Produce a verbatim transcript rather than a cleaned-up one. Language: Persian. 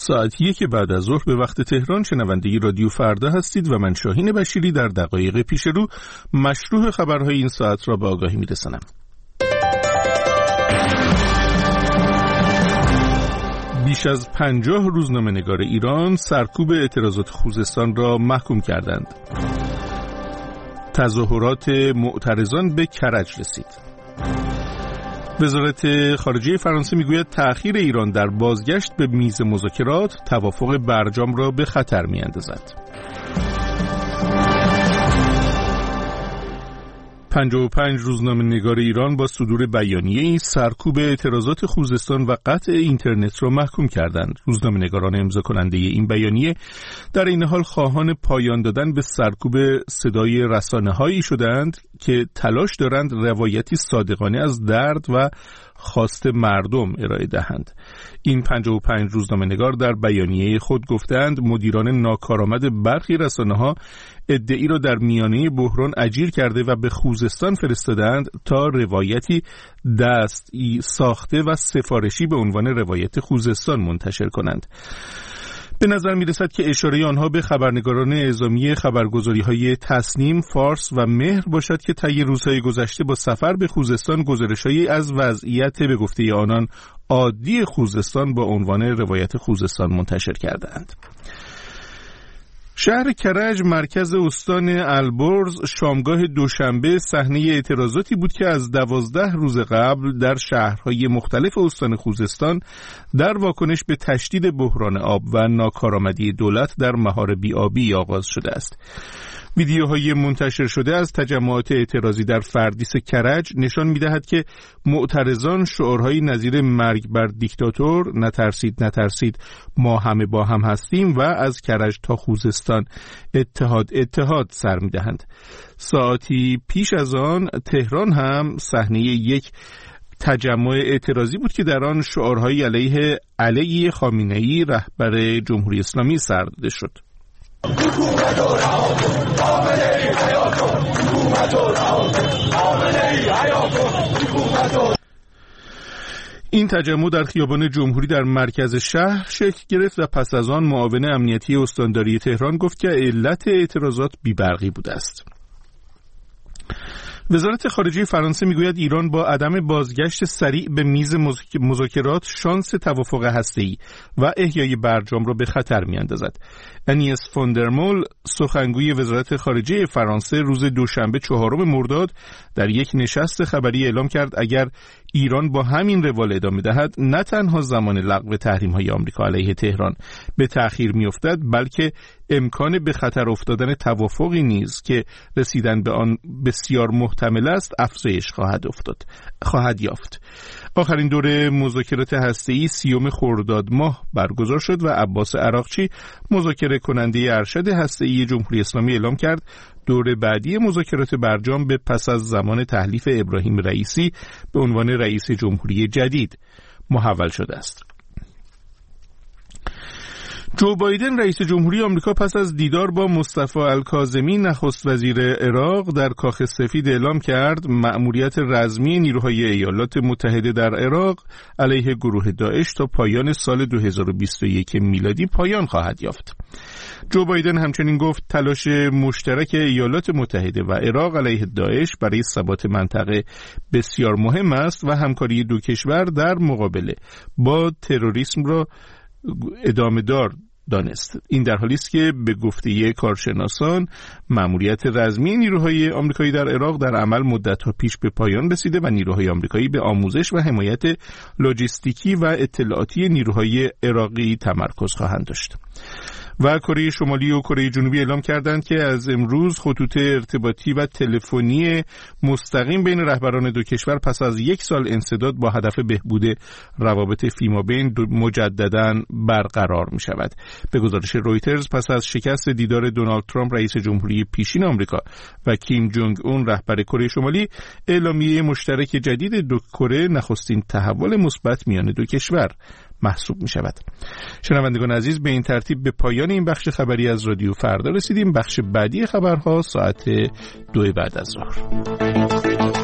ساعت یک بعد از ظهر به وقت تهران شنونده رادیو فردا هستید و من شاهین بشیری در دقایق پیش رو مشروع خبرهای این ساعت را به آگاهی می‌رسانم. بیش از پنجاه روزنامه‌نگار ایران سرکوب اعتراضات خوزستان را محکوم کردند. تظاهرات معترضان به کرج رسید. وزارت خارجه فرانسه میگوید تأخیر ایران در بازگشت به میز مذاکرات توافق برجام را به خطر می‌اندازد. پنجاه و پنج روزنامه‌نگار ایران با صدور بیانیه‌ای سرکوب اعتراضات خوزستان و قطع اینترنت را محکوم کردند. روزنامه‌نگاران امضا کننده این بیانیه در این حال خواهان پایان دادن به سرکوب صدای رسانه‌هایی شدند که تلاش دارند روایتی صادقانه از درد و خواست مردم ارائه دهند. این پنجاه و پنج روزنامه‌نگار در بیانیه خود گفتند مدیران ناکارآمد برخی رسانه‌ها ادعی را در میانه بحران اجیر کرده و به خوزستان فرستادند تا روایتی دستی ساخته و سفارشی به عنوان روایت خوزستان منتشر کنند. به نظر می رسد که اشاره آنها به خبرنگاران اعزامی خبرگزاری‌های تصنیم، فارس و مهر باشد که طی روزهای گذشته با سفر به خوزستان گزارش‌هایی از وضعیت به گفته آنان عادی خوزستان با عنوان روایت خوزستان منتشر کردند. شهر کرج مرکز استان البرز شامگاه دوشنبه صحنه اعتراضاتی بود که از دوازده روز قبل در شهرهای مختلف استان خوزستان در واکنش به تشدید بحران آب و ناکارآمدی دولت در مهار بی‌آبی آغاز شده است. ویدیوهای منتشر شده از تجمعات اعتراضی در فردیس کرج نشان می‌دهد که معترضان شعارهایی نظیر مرگ بر دیکتاتور، نترسید نترسید ما همه با هم هستیم و از کرج تا خوزستان اتحاد اتحاد سر می‌دهند. ساعتی پیش از آن تهران هم صحنه یک تجمع اعتراضی بود که در آن شعارهایی علیه علی خامنه‌ای رهبر جمهوری اسلامی سر داده شد. این تجمع در خیابان جمهوری در مرکز شهر شکل گرفت و پس از آن معاون امنیتی استانداری تهران گفت که علت اعتراضات بی‌برقی بوده است. وزارت خارجه فرانسه میگوید ایران با عدم بازگشت سریع به میز مذاکرات شانس توافق هسته‌ای و احیای برجام را به خطر می‌اندازد. انیس فوندرمول سخنگوی وزارت خارجه فرانسه روز دوشنبه چهارم مرداد در یک نشست خبری اعلام کرد اگر ایران با همین روال ادامه دهد نه تنها زمان لغو تحریم‌های آمریکا علیه تهران به تأخیر می‌افتد بلکه امکان به خطر افتادن توافقی نیز که رسیدن به آن بسیار محتمل است افزایش خواهد افتاد خواهد یافت. آخرین دوره مذاکرات هسته‌ای سیوم خرداد ماه برگزار شد و عباس عراقچی مذاکره کننده ارشد هسته‌ای جمهوری اسلامی اعلام کرد دوره بعدی مذاکرات برجام به پس از زمان تحلیف ابراهیم رئیسی به عنوان رئیس جمهوری جدید محول شده است. جو بایدن رئیس جمهوری آمریکا پس از دیدار با مصطفی الکاظمی نخست وزیر عراق در کاخ سفید اعلام کرد مأموریت رزمی نیروهای ایالات متحده در عراق علیه گروه داعش تا پایان سال دو هزار و بیست و یک میلادی پایان خواهد یافت. جو بایدن همچنین گفت تلاش مشترک ایالات متحده و عراق علیه داعش برای ثبات منطقه بسیار مهم است و همکاری دو کشور در مقابله با تروریسم را ادامه دار دانست. این در حالی است که به گفته کارشناسان مأموریت رزمی نیروهای آمریکایی در عراق در عمل مدت‌ها پیش به پایان رسیده و نیروهای آمریکایی به آموزش و حمایت لوجستیکی و اطلاعاتی نیروهای عراقی تمرکز خواهند داشت. و کره شمالی و کره جنوبی اعلام کردند که از امروز خطوط ارتباطی و تلفنی مستقیم بین رهبران دو کشور پس از یک سال انسداد با هدف بهبود روابط فیمابین مجدداً برقرار می شود. به گزارش رویترز پس از شکست دیدار دونالد ترامپ رئیس جمهوری پیشین آمریکا و کیم جونگ اون رهبر کره شمالی، اعلامیه مشترک جدید دو کره نخستین تحول مثبت میان دو کشور محسوب می شود. شنوندگان عزیز، به این ترتیب به پایان این بخش خبری از رادیو فردا رسیدیم. بخش بعدی خبرها ساعت دو بعد از ظهر.